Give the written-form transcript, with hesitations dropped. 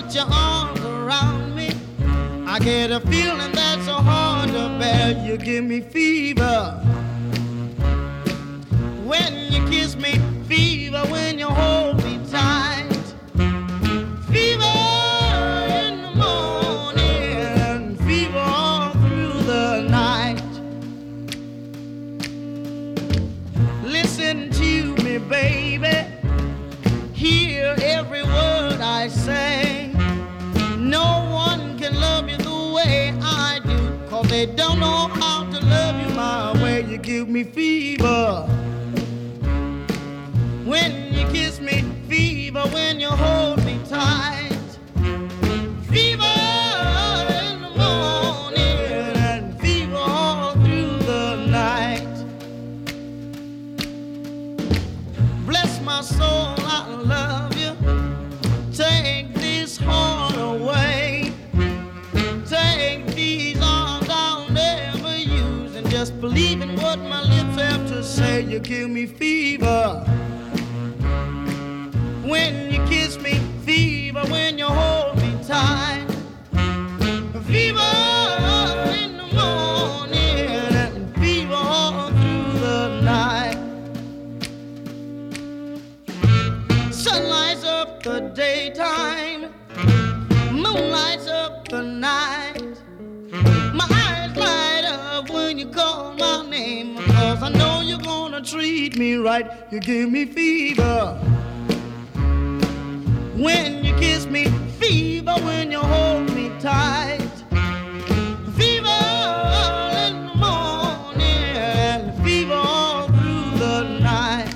put your arms around me, I get a feeling that's so hard to bear. You give me fever when you kiss me, fever when you hold me tight, fever in the morning, fever all through the night. Listen to me, baby, hear every word I say. No one can love you the way I do, 'cause they don't know how to love you my way. You give me fever when you kiss me, fever when you hold me tight, fever in the morning and fever all through the night. Bless my soul, I love you. Take this heart away. Take these arms I'll never use, and just believe in what my lips have to say. You give me fever when you kiss me, fever when you hold me tight, fever in the morning and fever all through the night. Sun lights up the daytime, moon lights up the night. My eyes light up when you call my name, 'cause I know you're gonna treat me right. You give me fever when you kiss me, fever when you hold me tight, fever in the morning and fever all through the night.